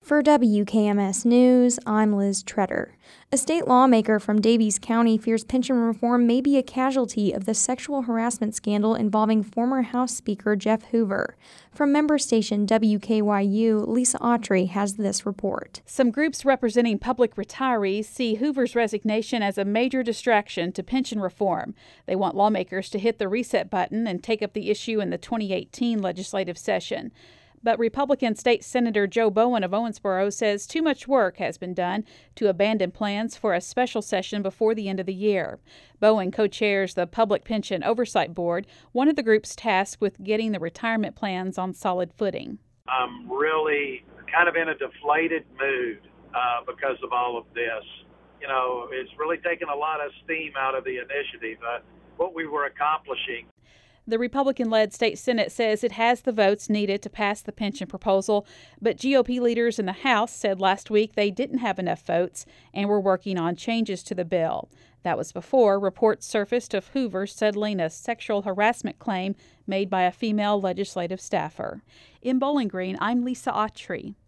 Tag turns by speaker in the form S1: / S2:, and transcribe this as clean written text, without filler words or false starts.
S1: For WKMS News, I'm Liz Treader. A state lawmaker from Daviess County fears pension reform may be a casualty of the sexual harassment scandal involving former House Speaker Jeff Hoover. From member station WKYU, Lisa Autry has this report.
S2: Some groups representing public retirees see Hoover's resignation as a major distraction to pension reform. They want lawmakers to hit the reset button and take up the issue in the 2018 legislative session. But Republican State Senator Joe Bowen of Owensboro says too much work has been done to abandon plans for a special session before the end of the year. Bowen co-chairs the Public Pension Oversight Board, one of the groups tasked with getting the retirement plans on solid footing.
S3: I'm really kind of in a deflated mood because of all of this. You know, it's really taken a lot of steam out of the initiative, what we were accomplishing.
S2: The Republican-led state Senate says it has the votes needed to pass the pension proposal, but GOP leaders in the House said last week they didn't have enough votes and were working on changes to the bill. That was before reports surfaced of Hoover settling a sexual harassment claim made by a female legislative staffer. In Bowling Green, I'm Lisa Autry.